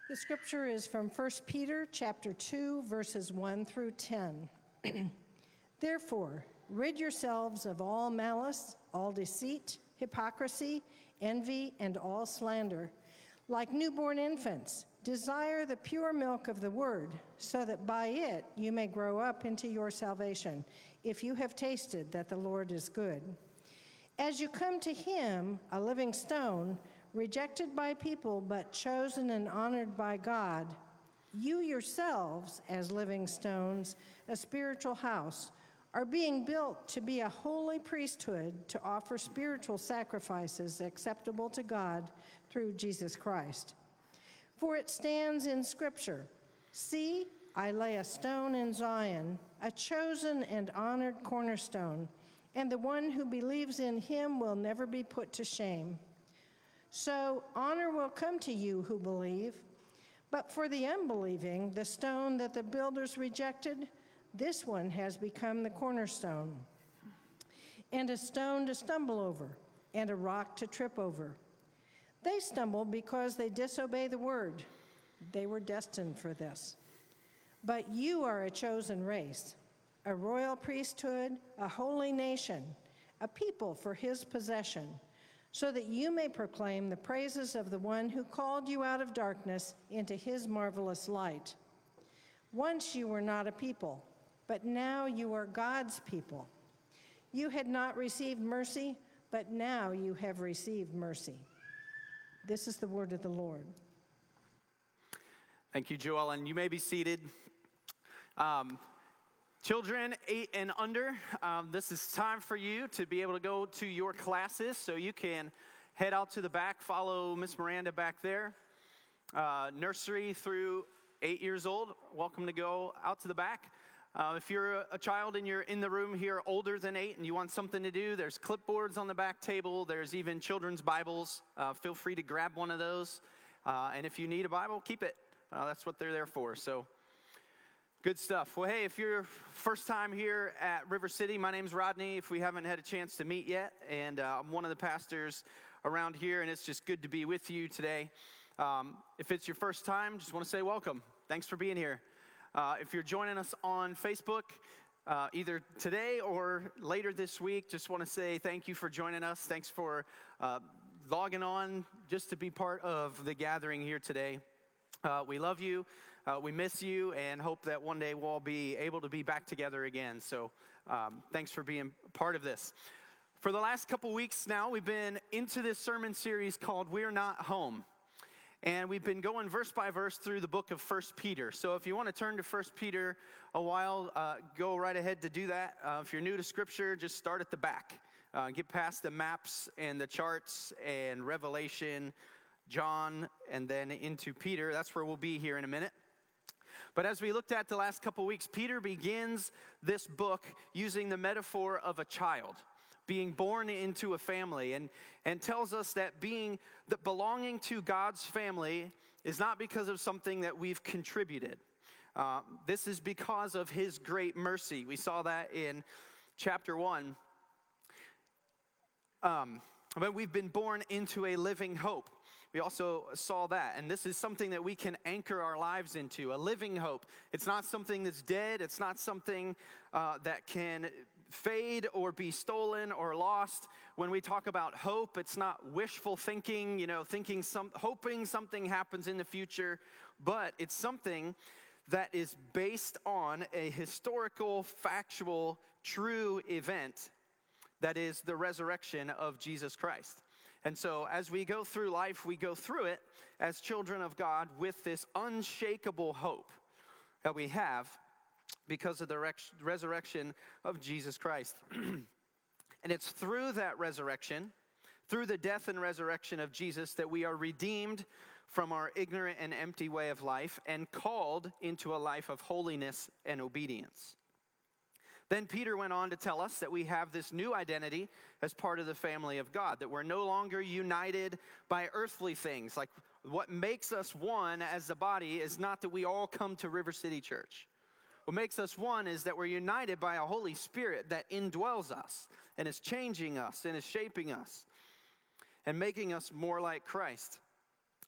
The scripture is from 1 Peter chapter 2, verses 1 through 10. Therefore, rid yourselves of all malice, all deceit, hypocrisy, envy, and all slander. Like newborn infants, desire the pure milk of the word, so that by it you may grow up into your salvation, if you have tasted that the Lord is good. As you come to him, a living stone, rejected by people but chosen and honored by God, you yourselves, as living stones, a spiritual house, are being built to be a holy priesthood to offer spiritual sacrifices acceptable to God through Jesus Christ. For it stands in Scripture, "See, I lay a stone in Zion, a chosen and honored cornerstone, and the one who believes in him will never be put to shame." So honor will come to you who believe. But for the unbelieving, the stone that the builders rejected, this one has become the cornerstone, and a stone to stumble over, and a rock to trip over. They stumble because they disobey the word. They were destined for this. But you are a chosen race, a royal priesthood, a holy nation, a people for his possession, so that you may proclaim the praises of the one who called you out of darkness into his marvelous light. Once you were not a people, but now you are God's people. You had not received mercy, but now you have received mercy. This is the word of the Lord. Thank you, Joel, and you may be seated. Children 8 and under, this is time for you to be able to go to your classes, so you can head out to the back, follow Miss Miranda back there. Nursery through 8 years old, welcome to go out to the back. If you're a child and you're in the room here older than 8 and you want something to do, there's clipboards on the back table. There's even children's Bibles. Feel free to grab one of those. And if you need a Bible, keep it. That's what they're there for. So good stuff. Well, hey, if you're first time here at River City, my name's Rodney, if we haven't had a chance to meet yet. And I'm one of the pastors around here, and it's just good to be with you today. If it's your first time, just want to say welcome. Thanks for being here. If you're joining us on Facebook, either today or later this week, just want to say thank you for joining us. Thanks for logging on just to be part of the gathering here today. We love you, we miss you, and hope that one day we'll all be able to be back together again. So thanks for being part of this. For the last couple weeks now, we've been into this sermon series called We're Not Home. And we've been going verse by verse through the book of 1 Peter. So if you want to turn to 1 Peter a while, go right ahead to do that. If you're new to Scripture, just start at the back. Get past the maps and the charts and Revelation, John, and then into Peter. That's where we'll be here in a minute. But as we looked at the last couple weeks, Peter begins this book using the metaphor of a child being born into a family, and tells us that belonging to God's family is not because of something that we've contributed. This is because of his great mercy. We saw that in chapter 1. But we've been born into a living hope. We also saw that, and this is something that we can anchor our lives into, a living hope. It's not something that's dead. It's not something that can fade or be stolen or lost. When we talk about hope, it's not wishful thinking, hoping something happens in the future, but it's something that is based on a historical, factual, true event that is the resurrection of Jesus Christ. And so as we go through life, we go through it as children of God with this unshakable hope that we have because of the resurrection of Jesus Christ. And it's through that resurrection, through the death and resurrection of Jesus, that we are redeemed from our ignorant and empty way of life and called into a life of holiness and obedience. Then Peter went on to tell us that we have this new identity as part of the family of God, that we're no longer united by earthly things. Like, what makes us one as the body is not that we all come to River City Church. What makes us one is that we're united by a Holy Spirit that indwells us and is changing us and is shaping us and making us more like Christ.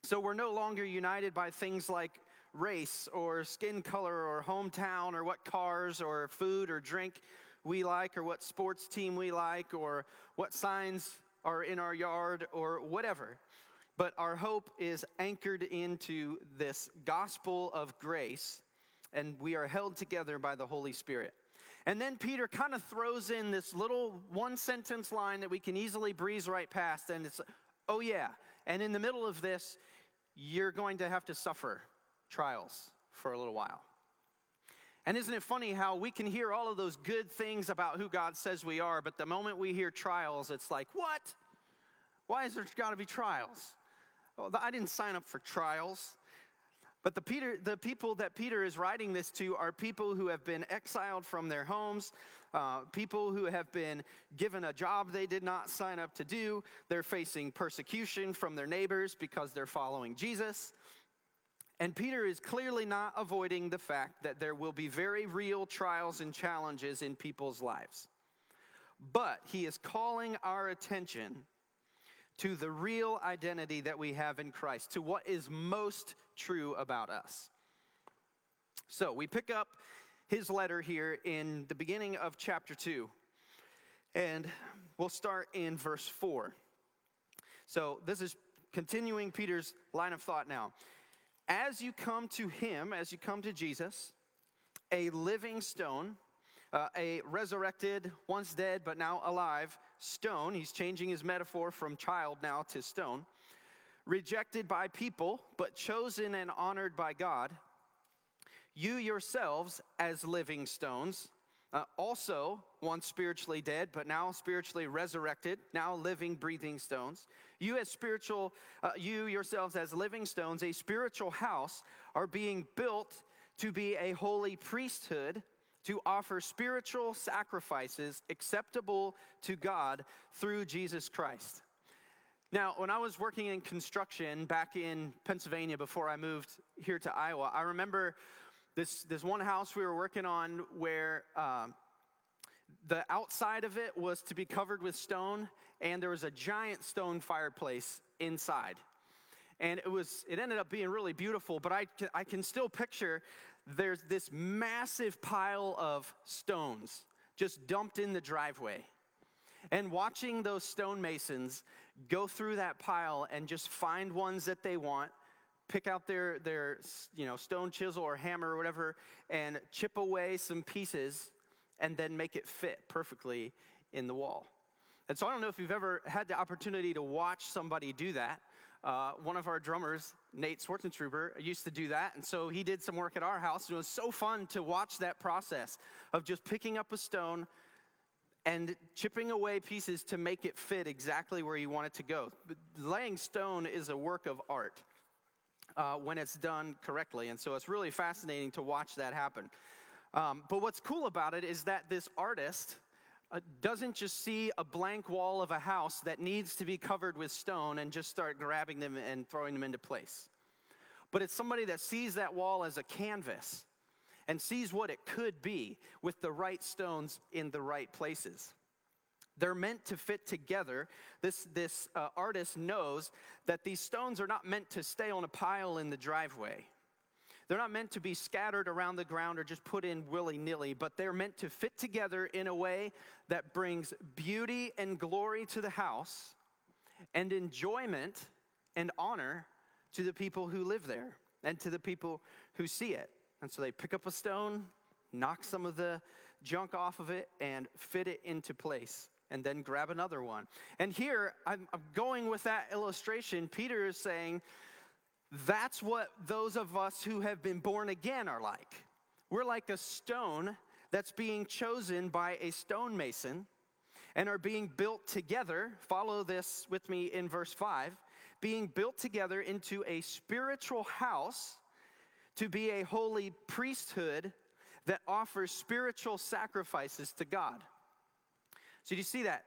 So we're no longer united by things like race or skin color or hometown or what cars or food or drink we like or what sports team we like or what signs are in our yard or whatever. But our hope is anchored into this gospel of grace, and we are held together by the Holy Spirit. And then Peter kind of throws in this little one-sentence line that we can easily breeze right past, and it's, oh yeah, and in the middle of this, you're going to have to suffer trials for a little while. And isn't it funny how we can hear all of those good things about who God says we are, but the moment we hear trials, it's like, what? Why is there got to be trials? Well, I didn't sign up for trials. But the people that Peter is writing this to are people who have been exiled from their homes, people who have been given a job they did not sign up to do. They're facing persecution from their neighbors because they're following Jesus. And Peter is clearly not avoiding the fact that there will be very real trials and challenges in people's lives. But he is calling our attention to the real identity that we have in Christ, to what is most true about us. So we pick up his letter here in the beginning of chapter 2, and we'll start in verse 4. So this is continuing Peter's line of thought now. As you come to him, as you come to Jesus, a living stone, a resurrected, once dead but now alive stone. He's changing his metaphor from child now to stone. Rejected by people, but chosen and honored by God. You yourselves as living stones, also once spiritually dead, but now spiritually resurrected, now living, breathing stones. You yourselves as living stones, a spiritual house, are being built to be a holy priesthood, to offer spiritual sacrifices acceptable to God through Jesus Christ. Now, when I was working in construction back in Pennsylvania before I moved here to Iowa, I remember this one house we were working on where the outside of it was to be covered with stone, and there was a giant stone fireplace inside. And it ended up being really beautiful, but I can still picture there's this massive pile of stones just dumped in the driveway. And watching those stonemasons go through that pile and just find ones that they want, pick out their stone chisel or hammer or whatever, and chip away some pieces, and then make it fit perfectly in the wall. And so I don't know if you've ever had the opportunity to watch somebody do that. One of our drummers, Nate Swartzentruber, used to do that, and so he did some work at our house, and it was so fun to watch that process of just picking up a stone and chipping away pieces to make it fit exactly where you want it to go. Laying stone is a work of art when it's done correctly, and so it's really fascinating to watch that happen. But what's cool about it is that this artist doesn't just see a blank wall of a house that needs to be covered with stone and just start grabbing them and throwing them into place. But it's somebody that sees that wall as a canvas and sees what it could be with the right stones in the right places. They're meant to fit together. This artist knows that these stones are not meant to stay on a pile in the driveway. They're not meant to be scattered around the ground or just put in willy-nilly, but they're meant to fit together in a way that brings beauty and glory to the house and enjoyment and honor to the people who live there and to the people who see it. And so they pick up a stone, knock some of the junk off of it, and fit it into place, and then grab another one. And here, I'm going with that illustration. Peter is saying, that's what those of us who have been born again are like. We're like a stone that's being chosen by a stonemason and are being built together. Follow this with me in verse 5. Being built together into a spiritual house to be a holy priesthood that offers spiritual sacrifices to God. So do you see that?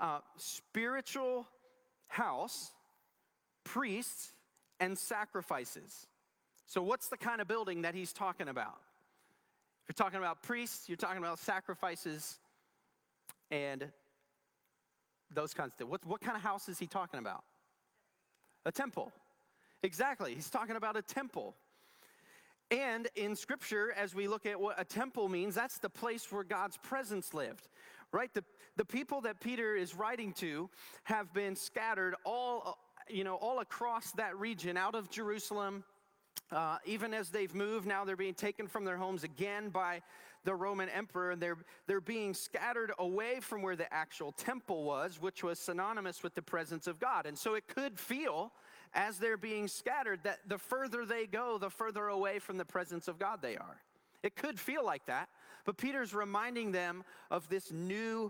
Spiritual house, priests, and sacrifices. So what's the kind of building that he's talking about? If you're talking about priests, you're talking about sacrifices and those kinds of things. What kind of house is he talking about? A temple. Exactly. He's talking about a temple. And in Scripture, as we look at what a temple means, that's the place where God's presence lived, right? The people that Peter is writing to have been scattered all across that region, out of Jerusalem. Even as they've moved, now they're being taken from their homes again by the Roman emperor, and they're being scattered away from where the actual temple was, which was synonymous with the presence of God. And so it could feel, as they're being scattered, that the further they go, the further away from the presence of God they are. It could feel like that, but Peter's reminding them of this new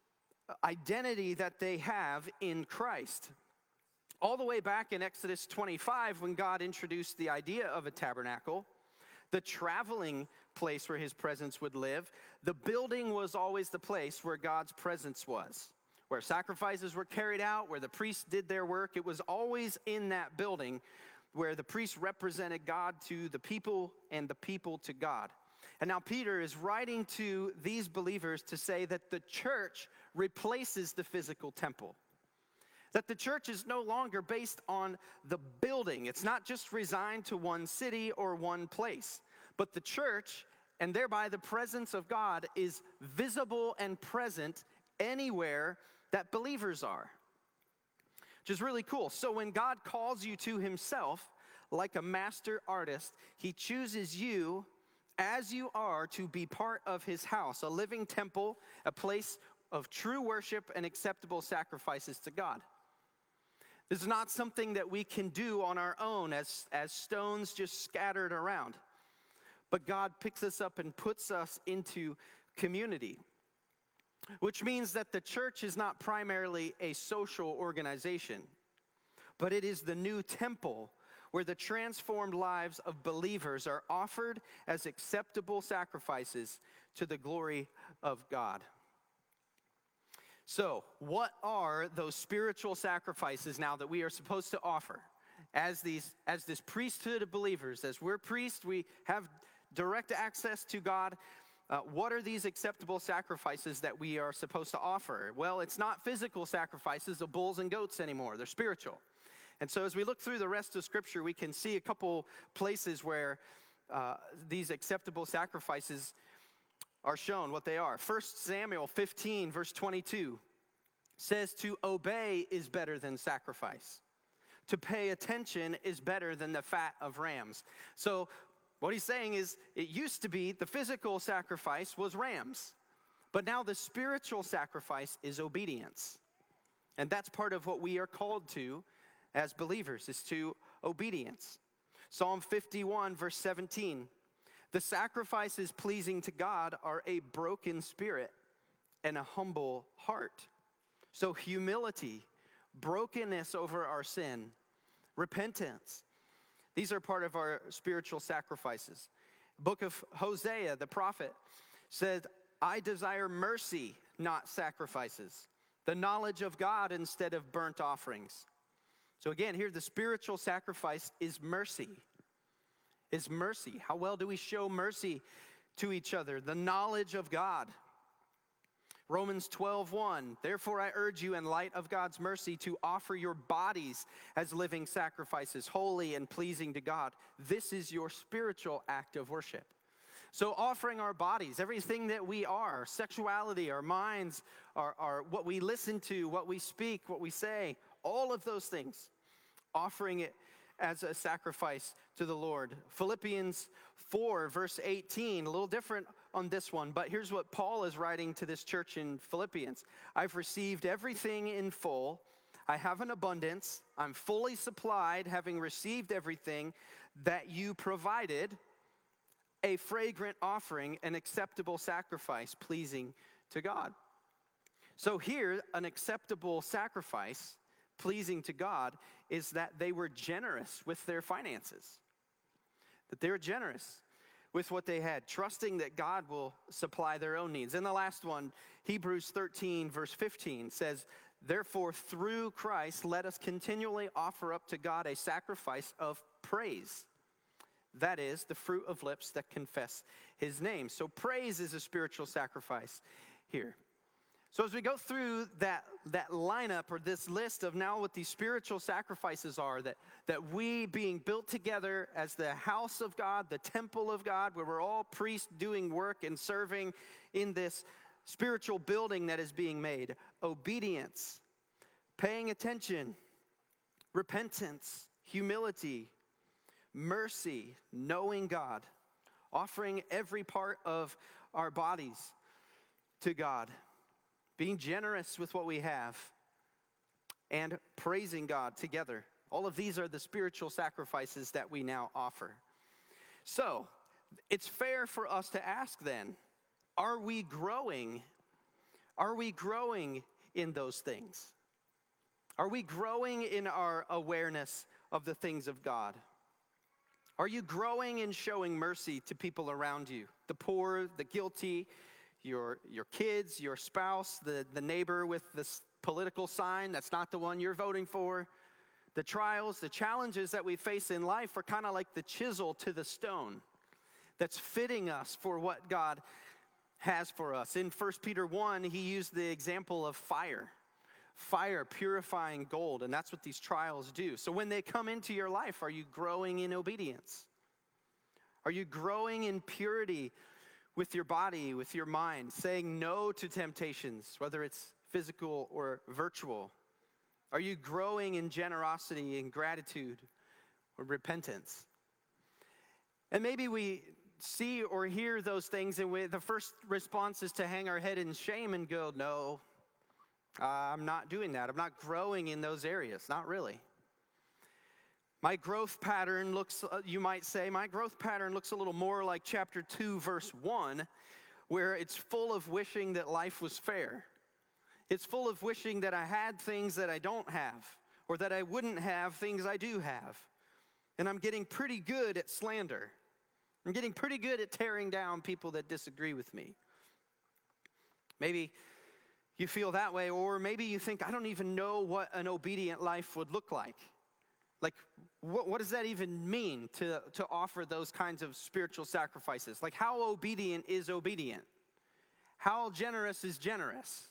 identity that they have in Christ. All the way back in Exodus 25, when God introduced the idea of a tabernacle, the traveling place where his presence would live, the building was always the place where God's presence was. Where sacrifices were carried out, where the priests did their work, it was always in that building where the priests represented God to the people and the people to God. And now Peter is writing to these believers to say that the church replaces the physical temple. That the church is no longer based on the building. It's not just resigned to one city or one place. But the church, and thereby the presence of God, is visible and present anywhere that believers are. Which is really cool. So when God calls you to himself, like a master artist, he chooses you as you are to be part of his house, a living temple, a place of true worship and acceptable sacrifices to God. This is not something that we can do on our own as stones just scattered around. But God picks us up and puts us into community. Which means that the church is not primarily a social organization, but it is the new temple where the transformed lives of believers are offered as acceptable sacrifices to the glory of God. So, what are those spiritual sacrifices now that we are supposed to offer? As this priesthood of believers, as we're priests, we have direct access to God. What are these acceptable sacrifices that we are supposed to offer? Well, it's not physical sacrifices of bulls and goats anymore. They're spiritual. And so as we look through the rest of Scripture, we can see a couple places where these acceptable sacrifices are shown, what they are. 1 Samuel 15, verse 22 says, to obey is better than sacrifice. To pay attention is better than the fat of rams. So what he's saying is, it used to be the physical sacrifice was rams, but now the spiritual sacrifice is obedience. And that's part of what we are called to as believers, is to obedience. Psalm 51, verse 17, the sacrifices pleasing to God are a broken spirit and a humble heart. So humility, brokenness over our sin, repentance, these are part of our spiritual sacrifices. Book of Hosea, the prophet, said, I desire mercy, not sacrifices, the knowledge of God instead of burnt offerings. So again, here the spiritual sacrifice is mercy. Is mercy. How well do we show mercy to each other? The knowledge of God. Romans 12:1, therefore I urge you in light of God's mercy to offer your bodies as living sacrifices, holy and pleasing to God. This is your spiritual act of worship. So offering our bodies, everything that we are, sexuality, our minds, our what we listen to, what we speak, what we say, all of those things, offering it as a sacrifice to the Lord. Philippians 4, verse 18, a little different on this one, but here's what Paul is writing to this church in Philippians. I've received everything in full. I have an abundance. I'm fully supplied, having received everything that you provided, a fragrant offering, an acceptable sacrifice pleasing to God. So here, an acceptable sacrifice pleasing to God is that they were generous with their finances. That they were generous with what they had, trusting that God will supply their own needs. And the last one, Hebrews 13, verse 15 says, therefore, through Christ, let us continually offer up to God a sacrifice of praise. That is, the fruit of lips that confess his name. So praise is a spiritual sacrifice here. So as we go through that lineup or this list of now what these spiritual sacrifices are, that we being built together as the house of God, the temple of God, where we're all priests doing work and serving in this spiritual building that is being made. Obedience, paying attention, repentance, humility, mercy, knowing God, offering every part of our bodies to God, being generous with what we have, and praising God together. All of these are the spiritual sacrifices that we now offer. So, it's fair for us to ask then, are we growing? Are we growing in those things? Are we growing in our awareness of the things of God? Are you growing in showing mercy to people around you? The poor, the guilty, your kids, your spouse, the neighbor with this political sign that's not the one you're voting for. The trials, the challenges that we face in life are kind of like the chisel to the stone that's fitting us for what God has for us. In 1 Peter 1, he used the example of fire. Fire purifying gold, and that's what these trials do. So when they come into your life, are you growing in obedience? Are you growing in purity with your body, with your mind, saying no to temptations, whether it's physical or virtual? Are you growing in generosity and gratitude or repentance? And maybe we see or hear those things, and the first response is to hang our head in shame and go, no, I'm not doing that. I'm not growing in those areas. Not really. My growth pattern looks, you might say, my growth pattern looks a little more like chapter 2, verse 1, where it's full of wishing that life was fair. It's full of wishing that I had things that I don't have, or that I wouldn't have things I do have. And I'm getting pretty good at slander. I'm getting pretty good at tearing down people that disagree with me. Maybe you feel that way, or maybe you think, I don't even know what an obedient life would look like. Like, what does that even mean to offer those kinds of spiritual sacrifices? Like, how obedient is obedient? How generous is generous?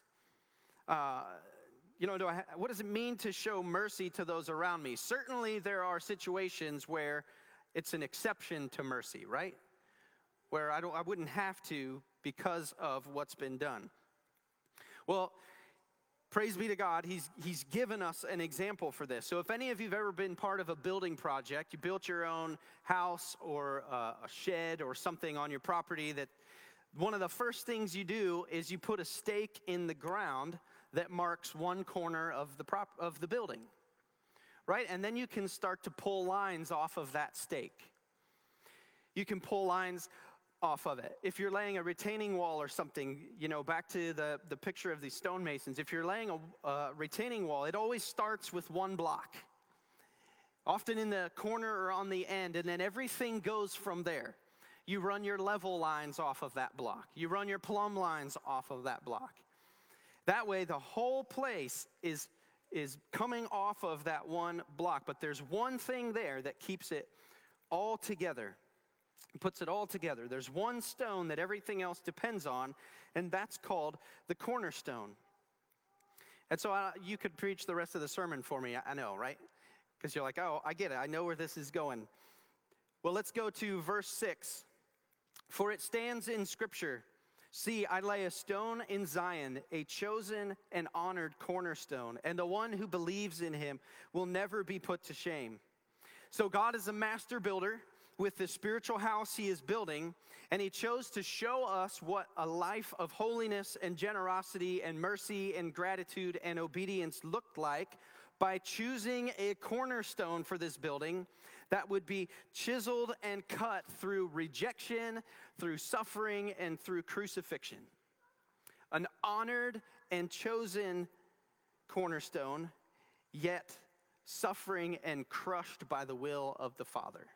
What does it mean to show mercy to those around me? Certainly there are situations where it's an exception to mercy, right? Where I wouldn't have to because of what's been done. Well, praise be to God, he's given us an example for this. So if any of you have ever been part of a building project, you built your own house or a shed or something on your property, that one of the first things you do is you put a stake in the ground that marks one corner of the building, right? And then you can start to pull lines off of that stake. You can pull lines off of it. If you're laying a retaining wall or something, back to the picture of these stonemasons, if you're laying a retaining wall, it always starts with one block, often in the corner or on the end, and then everything goes from there. You run your level lines off of that block. You run your plumb lines off of that block. That way, the whole place is coming off of that one block, but there's one thing there that keeps it all together. Puts it all together. There's one stone that everything else depends on, and that's called the cornerstone. And so you could preach the rest of the sermon for me, I know, right? Because you're like, oh, I get it. I know where this is going. Well, let's go to verse 6. For it stands in Scripture, see, I lay a stone in Zion, a chosen and honored cornerstone, and the one who believes in him will never be put to shame. So God is a master builder with the spiritual house he is building, and he chose to show us what a life of holiness and generosity and mercy and gratitude and obedience looked like by choosing a cornerstone for this building that would be chiseled and cut through rejection, through suffering, and through crucifixion. An honored and chosen cornerstone, yet suffering and crushed by the will of the Father.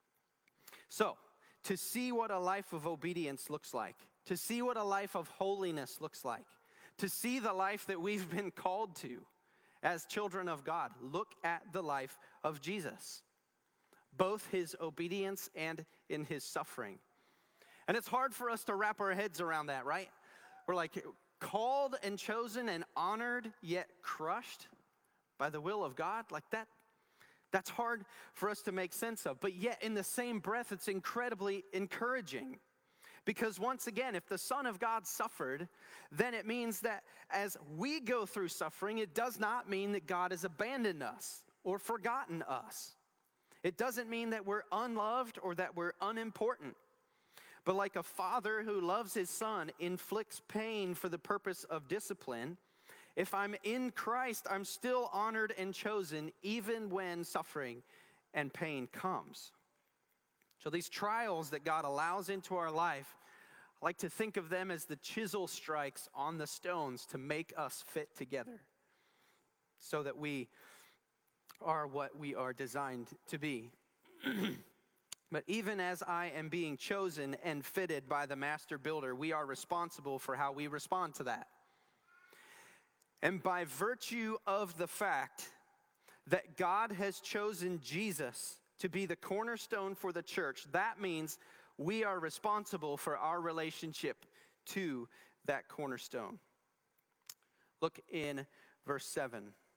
So, to see what a life of obedience looks like, to see what a life of holiness looks like, to see the life that we've been called to as children of God, look at the life of Jesus, both his obedience and in his suffering. And it's hard for us to wrap our heads around that, right? We're like, called and chosen and honored, yet crushed by the will of God, like that. That's hard for us to make sense of. But yet, in the same breath, it's incredibly encouraging. Because once again, if the Son of God suffered, then it means that as we go through suffering, it does not mean that God has abandoned us or forgotten us. It doesn't mean that we're unloved or that we're unimportant. But like a father who loves his son inflicts pain for the purpose of discipline, if I'm in Christ, I'm still honored and chosen even when suffering and pain comes. So these trials that God allows into our life, I like to think of them as the chisel strikes on the stones to make us fit together so that we are what we are designed to be. But even as I am being chosen and fitted by the master builder, we are responsible for how we respond to that. And by virtue of the fact that God has chosen Jesus to be the cornerstone for the church, that means we are responsible for our relationship to that cornerstone. Look in verse 7.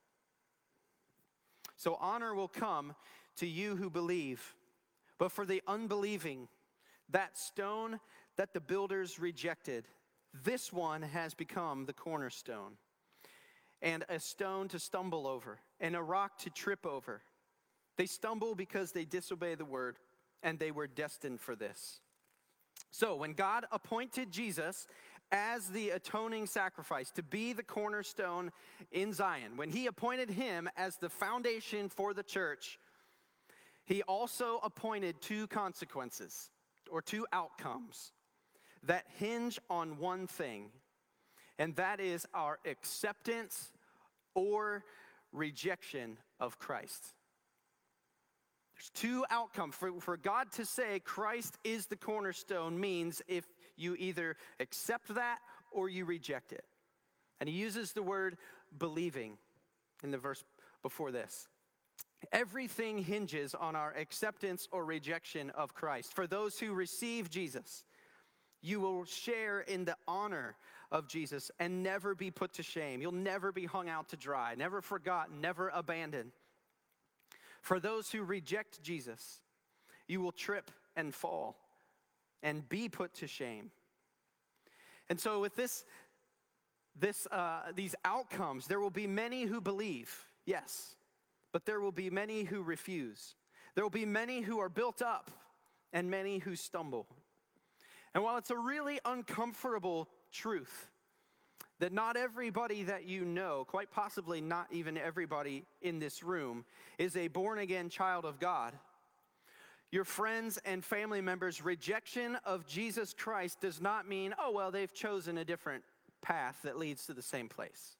So honor will come to you who believe, but for the unbelieving, that stone that the builders rejected, this one has become the cornerstone, and a stone to stumble over, and a rock to trip over. They stumble because they disobey the word, and they were destined for this. So when God appointed Jesus as the atoning sacrifice to be the cornerstone in Zion, when he appointed him as the foundation for the church, he also appointed two consequences or two outcomes that hinge on one thing, and that is our acceptance or rejection of Christ. There's two outcomes. For God to say Christ is the cornerstone means if you either accept that or you reject it. And he uses the word believing in the verse before this. Everything hinges on our acceptance or rejection of Christ. For those who receive Jesus, you will share in the honor of Jesus and never be put to shame. You'll never be hung out to dry, never forgotten, never abandoned. For those who reject Jesus, you will trip and fall and be put to shame. And so with these outcomes, there will be many who believe, yes, but there will be many who refuse. There will be many who are built up and many who stumble. And while it's a really uncomfortable truth that not everybody that you know, quite possibly not even everybody in this room, is a born-again child of God, your friends and family members' rejection of Jesus Christ does not mean, oh, well, they've chosen a different path that leads to the same place.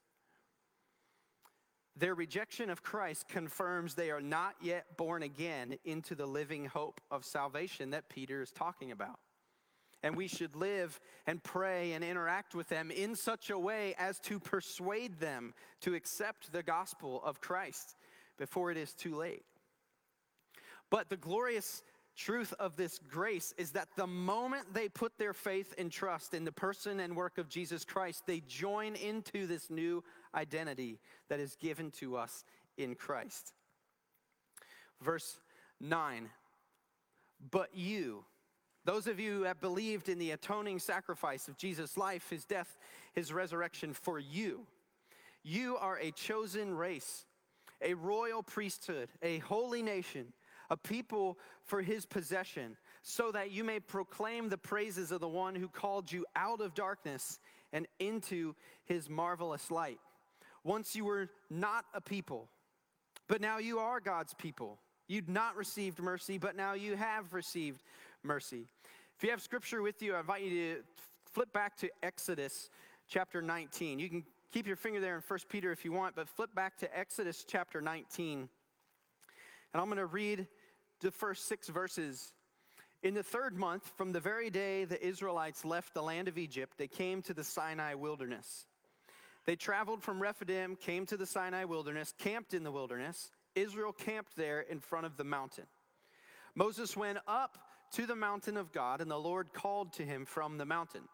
Their rejection of Christ confirms they are not yet born again into the living hope of salvation that Peter is talking about. And we should live and pray and interact with them in such a way as to persuade them to accept the gospel of Christ before it is too late. But the glorious truth of this grace is that the moment they put their faith and trust in the person and work of Jesus Christ, they join into this new identity that is given to us in Christ. Verse 9, but you, those of you who have believed in the atoning sacrifice of Jesus' life, his death, his resurrection for you, you are a chosen race, a royal priesthood, a holy nation, a people for his possession, so that you may proclaim the praises of the one who called you out of darkness and into his marvelous light. Once you were not a people, but now you are God's people. You'd not received mercy, but now you have received mercy. If you have scripture with you, I invite you to flip back to Exodus chapter 19. You can keep your finger there in 1 Peter if you want, but flip back to Exodus chapter 19. And I'm going to read the first 6 verses. In the 3rd month, from the very day the Israelites left the land of Egypt, they came to the Sinai wilderness. They traveled from Rephidim, came to the Sinai wilderness, camped in the wilderness. Israel camped there in front of the mountain. Moses went up to the mountain of God, and the Lord called to him from the mountain.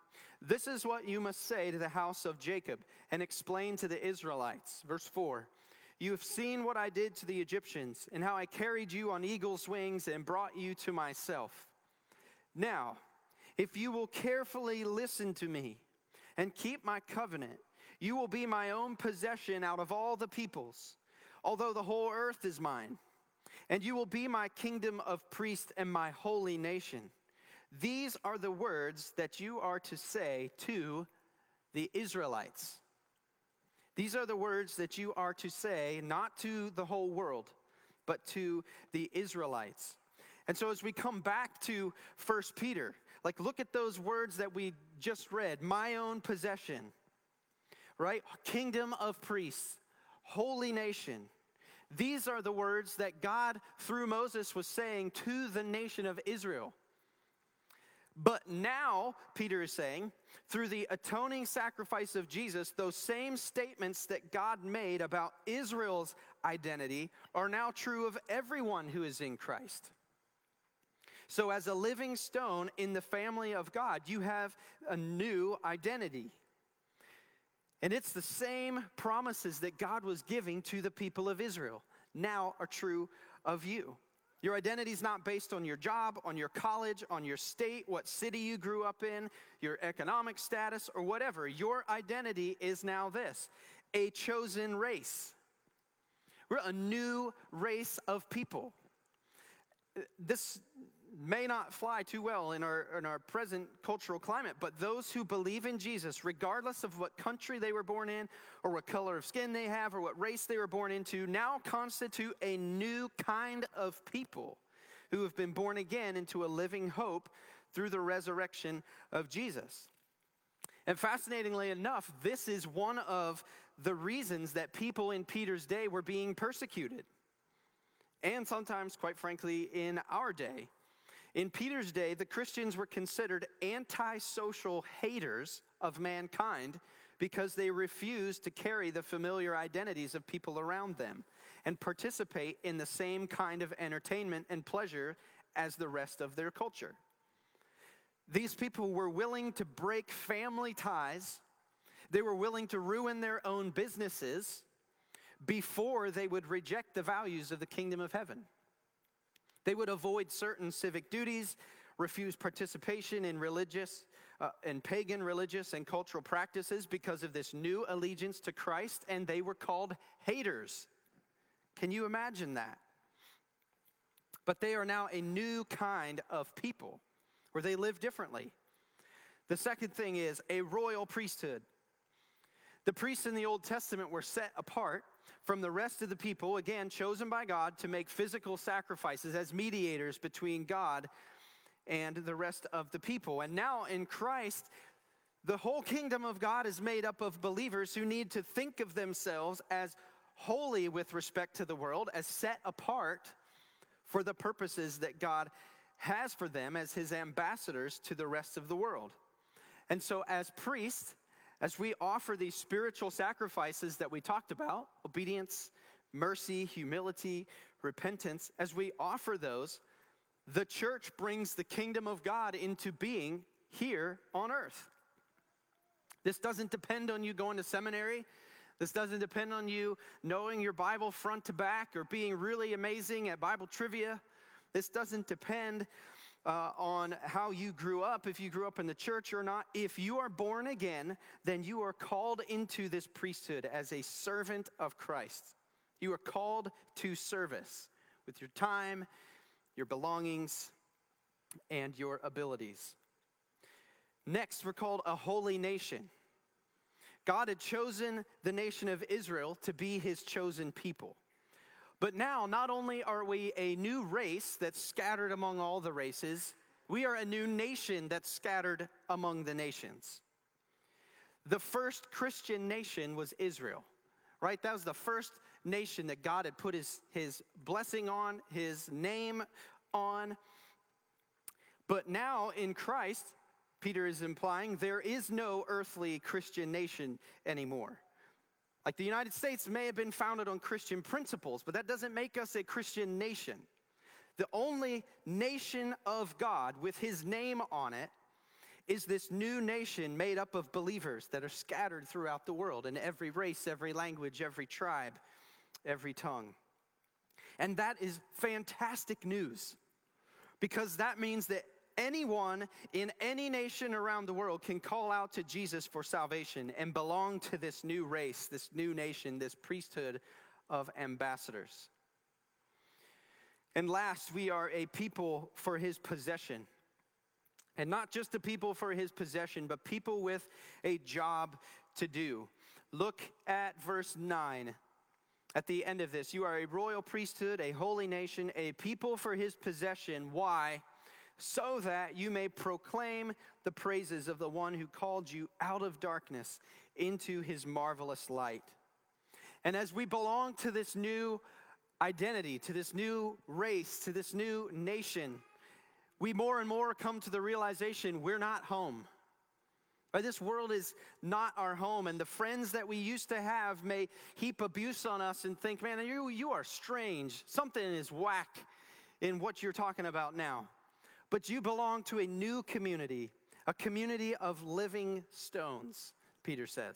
This is what you must say to the house of Jacob and explain to the Israelites. Verse 4, you have seen what I did to the Egyptians and how I carried you on eagle's wings and brought you to myself. Now, if you will carefully listen to me and keep my covenant, you will be my own possession out of all the peoples, although the whole earth is mine. And you will be my kingdom of priests and my holy nation. These are the words that you are to say to the Israelites. These are the words that you are to say, not to the whole world, but to the Israelites. And so as we come back to 1 Peter, look at those words that we just read. My own possession, right? Kingdom of priests, holy nation. These are the words that God, through Moses, was saying to the nation of Israel. But now, Peter is saying, through the atoning sacrifice of Jesus, those same statements that God made about Israel's identity are now true of everyone who is in Christ. So as a living stone in the family of God, you have a new identity. And it's the same promises that God was giving to the people of Israel now are true of you. Your identity is not based on your job, on your college, on your state, what city you grew up in, your economic status, or whatever. Your identity is now this: a chosen race. We're a new race of people. This may not fly too well in our present cultural climate, but those who believe in Jesus, regardless of what country they were born in, or what color of skin they have, or what race they were born into, now constitute a new kind of people who have been born again into a living hope through the resurrection of Jesus. And fascinatingly enough, this is one of the reasons that people in Peter's day were being persecuted. And sometimes, quite frankly, in our day. In Peter's day, the Christians were considered antisocial haters of mankind because they refused to carry the familiar identities of people around them and participate in the same kind of entertainment and pleasure as the rest of their culture. These people were willing to break family ties. They were willing to ruin their own businesses before they would reject the values of the kingdom of heaven. They would avoid certain civic duties, refuse participation in religious and pagan religious and cultural practices because of this new allegiance to Christ, and they were called haters. Can you imagine that? But they are now a new kind of people where they live differently. The second thing is a royal priesthood. The priests in the Old Testament were set apart from the rest of the people, again, chosen by God to make physical sacrifices as mediators between God and the rest of the people. And now in Christ, the whole kingdom of God is made up of believers who need to think of themselves as holy with respect to the world, as set apart for the purposes that God has for them as his ambassadors to the rest of the world. And so as priests, as we offer these spiritual sacrifices that we talked about, obedience, mercy, humility, repentance, as we offer those, the church brings the kingdom of God into being here on earth. This doesn't depend on you going to seminary. This doesn't depend on you knowing your Bible front to back or being really amazing at Bible trivia. This doesn't depend on how you grew up, if you grew up in the church or not. If you are born again, then you are called into this priesthood as a servant of Christ. You are called to service with your time, your belongings, and your abilities. Next, we're called a holy nation. God had chosen the nation of Israel to be his chosen people. But now, not only are we a new race that's scattered among all the races, we are a new nation that's scattered among the nations. The first Christian nation was Israel, right? That was the first nation that God had put his blessing on, his name on. But now in Christ, Peter is implying there is no earthly Christian nation anymore. Like the United States may have been founded on Christian principles, but that doesn't make us a Christian nation. The only nation of God with his name on it is this new nation made up of believers that are scattered throughout the world in every race, every language, every tribe, every tongue. And that is fantastic news, because that means that anyone in any nation around the world can call out to Jesus for salvation and belong to this new race, this new nation, this priesthood of ambassadors. And last, we are a people for his possession. And not just a people for his possession, but people with a job to do. Look at verse 9. At the end of this, you are a royal priesthood, a holy nation, a people for his possession. Why? So that you may proclaim the praises of the one who called you out of darkness into his marvelous light. And as we belong to this new identity, to this new race, to this new nation, we more and more come to the realization we're not home. Right? This world is not our home, and the friends that we used to have may heap abuse on us and think, man, you are strange. Something is whack in what you're talking about now. But you belong to a new community, a community of living stones, Peter says.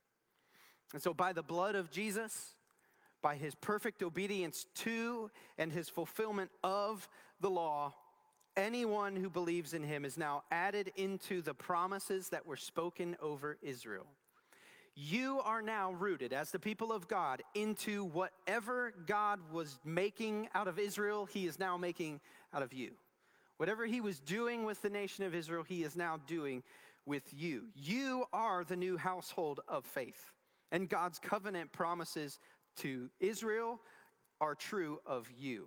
And so by the blood of Jesus, by his perfect obedience to and his fulfillment of the law, anyone who believes in him is now added into the promises that were spoken over Israel. You are now rooted as the people of God into whatever God was making out of Israel, he is now making out of you. Whatever he was doing with the nation of Israel, he is now doing with you. You are the new household of faith. And God's covenant promises to Israel are true of you.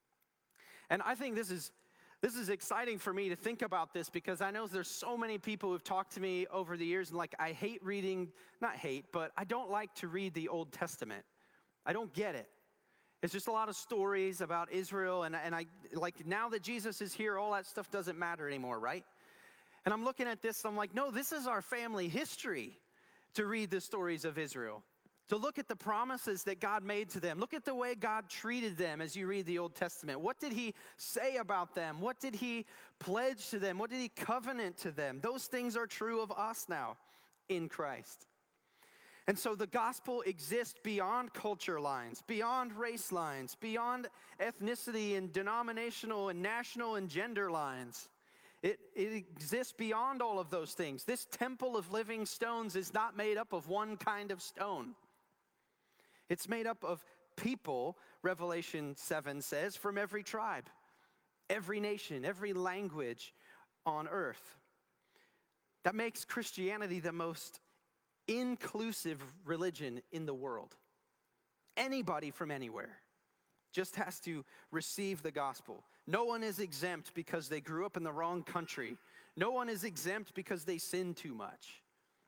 And I think this is exciting for me to think about this, because I know there's so many people who've talked to me over the years, and like, I hate reading, not hate, but I don't like to read the Old Testament. I don't get it. It's just a lot of stories about Israel, and I like, now that Jesus is here, all that stuff doesn't matter anymore, right? And I'm looking at this, I'm like, no, this is our family history, to read the stories of Israel, to look at the promises that God made to them. Look at the way God treated them as you read the Old Testament. What did he say about them? What did he pledge to them? What did he covenant to them? Those things are true of us now in Christ. And so the gospel exists beyond culture lines, beyond race lines, beyond ethnicity and denominational and national and gender lines. It exists beyond all of those things. This temple of living stones is not made up of one kind of stone. It's made up of people, Revelation 7 says, from every tribe, every nation, every language on earth. That makes Christianity the most inclusive religion in the world. Anybody from anywhere just has to receive the gospel. No one is exempt because they grew up in the wrong country. No one is exempt because they sin too much.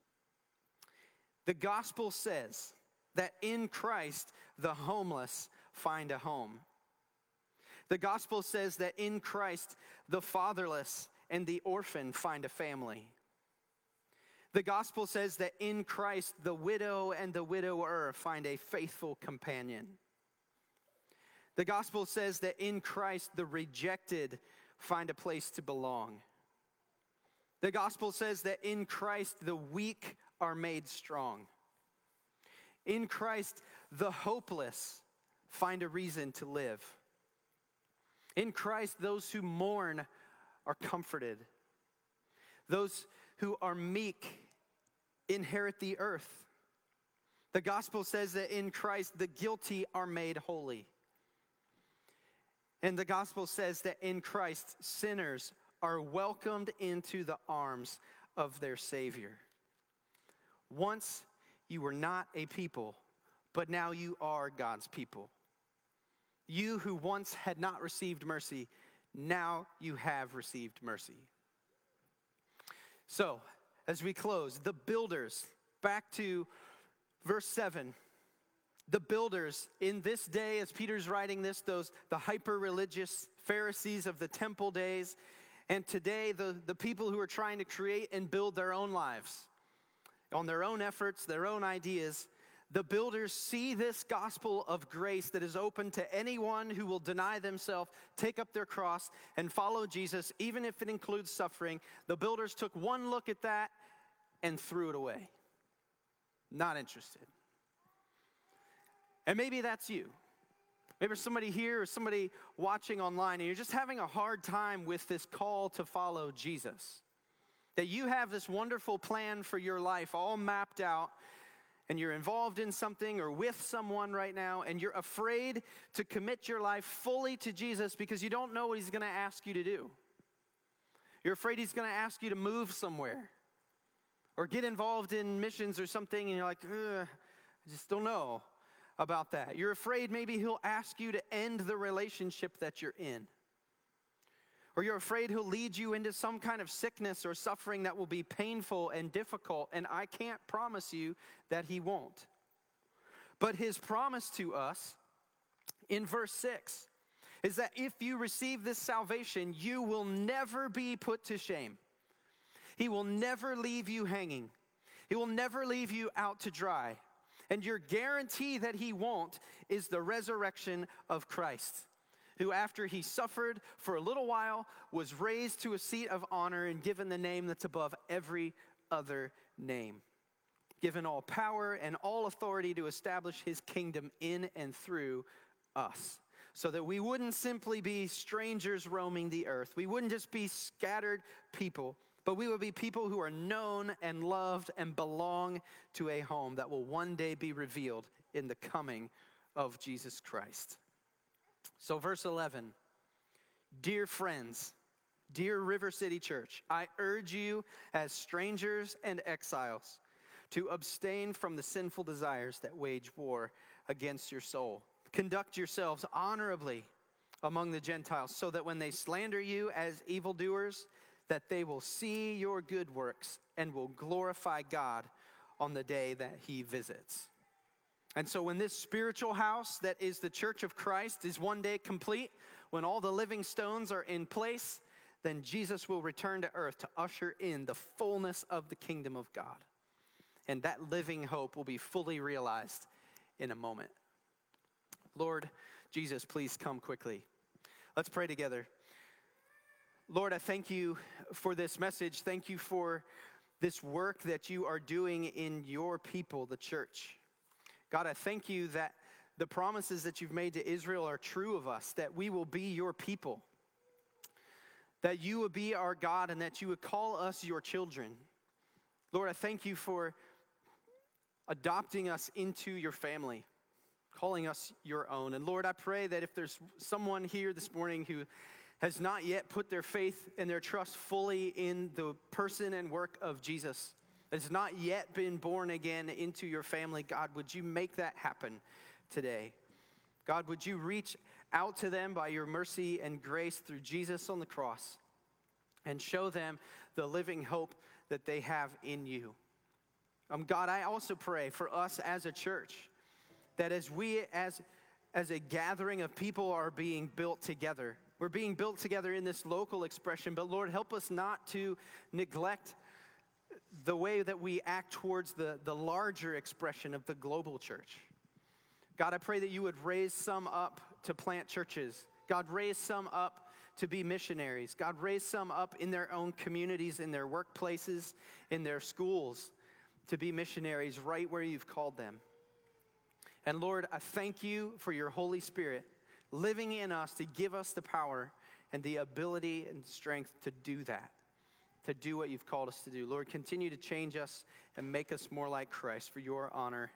The gospel says that in Christ, the homeless find a home. The gospel says that in Christ, the fatherless and the orphan find a family. The gospel says that in Christ, the widow and the widower find a faithful companion. The gospel says that in Christ, the rejected find a place to belong. The gospel says that in Christ, the weak are made strong. In Christ, the hopeless find a reason to live. In Christ, those who mourn are comforted. Those who are meek inherit the earth. The gospel says that in Christ, the guilty are made holy. And the gospel says that in Christ, sinners are welcomed into the arms of their Savior. Once you were not a people, but now you are God's people. You who once had not received mercy, now you have received mercy. So, as we close, the builders, back to verse 7. The builders in this day, as Peter's writing this, the hyper-religious Pharisees of the temple days, and today the people who are trying to create and build their own lives on their own efforts, their own ideas, The builders see this gospel of grace that is open to anyone who will deny themselves, take up their cross, and follow Jesus, even if it includes suffering. The builders took one look at that and threw it away. Not interested. And maybe that's you. Maybe there's somebody here or somebody watching online, and you're just having a hard time with this call to follow Jesus. That you have this wonderful plan for your life all mapped out, and you're involved in something or with someone right now, and you're afraid to commit your life fully to Jesus because you don't know what he's going to ask you to do. You're afraid he's going to ask you to move somewhere or get involved in missions or something, and you're like, I just don't know about that. You're afraid maybe he'll ask you to end the relationship that you're in. Or you're afraid he'll lead you into some kind of sickness or suffering that will be painful and difficult, and I can't promise you that he won't. But his promise to us in verse 6 is that if you receive this salvation, you will never be put to shame. He will never leave you hanging. He will never leave you out to dry. And your guarantee that he won't is the resurrection of Christ, who after he suffered for a little while was raised to a seat of honor and given the name that's above every other name, given all power and all authority to establish his kingdom in and through us, so that we wouldn't simply be strangers roaming the earth. We wouldn't just be scattered people, but we would be people who are known and loved and belong to a home that will one day be revealed in the coming of Jesus Christ. So verse 11, dear friends, dear River City Church, I urge you as strangers and exiles to abstain from the sinful desires that wage war against your soul. Conduct yourselves honorably among the Gentiles, so that when they slander you as evildoers, that they will see your good works and will glorify God on the day that he visits. And so when this spiritual house that is the church of Christ is one day complete, when all the living stones are in place, then Jesus will return to earth to usher in the fullness of the kingdom of God. And that living hope will be fully realized in a moment. Lord Jesus, please come quickly. Let's pray together. Lord, I thank you for this message. Thank you for this work that you are doing in your people, the church. God, I thank you that the promises that you've made to Israel are true of us, that we will be your people, that you would be our God, and that you would call us your children. Lord, I thank you for adopting us into your family, calling us your own. And Lord, I pray that if there's someone here this morning who has not yet put their faith and their trust fully in the person and work of Jesus, has not yet been born again into your family, God, would you make that happen today? God, would you reach out to them by your mercy and grace through Jesus on the cross and show them the living hope that they have in you? God, I also pray for us as a church, that as we, as a gathering of people are being built together, we're being built together in this local expression, but Lord, help us not to neglect the way that we act towards the larger expression of the global church. God, I pray that you would raise some up to plant churches. God, raise some up to be missionaries. God, raise some up in their own communities, in their workplaces, in their schools, to be missionaries right where you've called them. And Lord, I thank you for your Holy Spirit living in us to give us the power and the ability and strength to do that, to do what you've called us to do. Lord, continue to change us and make us more like Christ for your honor